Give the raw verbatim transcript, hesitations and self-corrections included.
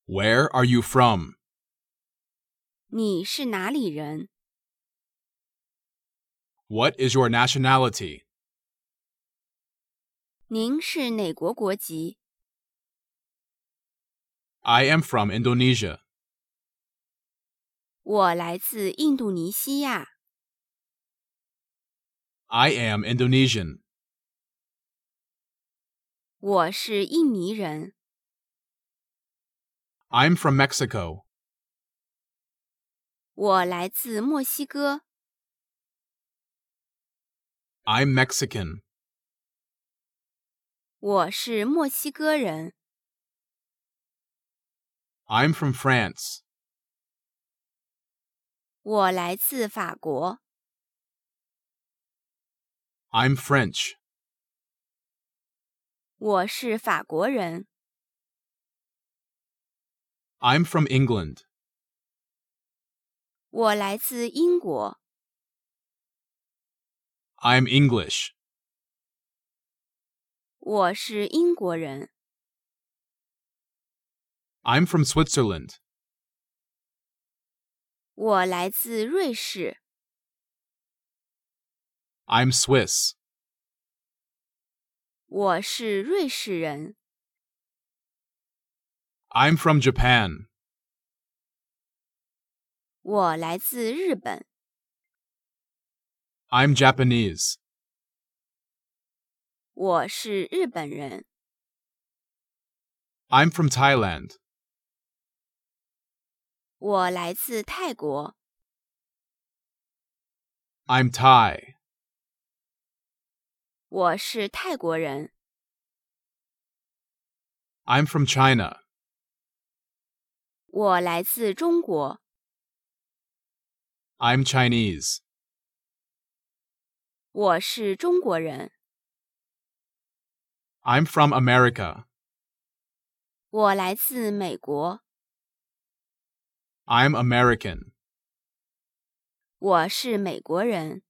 Where are you from? 你是哪里人？ What is your nationality? 您是哪国国籍？ I am from Indonesia. 我来自印度尼西亚。 I am Indonesian. 我是印尼人。 I'm from Mexico. 我来自墨西哥。 I'm Mexican. 我是墨西哥人。 I'm from France. 我来自法国。 I'm French. 我是法国人。 I'm from England. 我来自英国。 I'm English. 我是英国人。 I'm from Switzerland. 我来自瑞士。 I'm Swiss. 我是瑞士人。 I'm from Japan. 我来自日本。 I'm Japanese. 我是日本人。 I'm from Thailand. 我来自泰国。 I'm Thai. 我是泰国人。 I'm from China. 我来自中国。 I'm Chinese. 我是中国人。 I'm from America. 我来自美国。 I'm American. 我是美国人。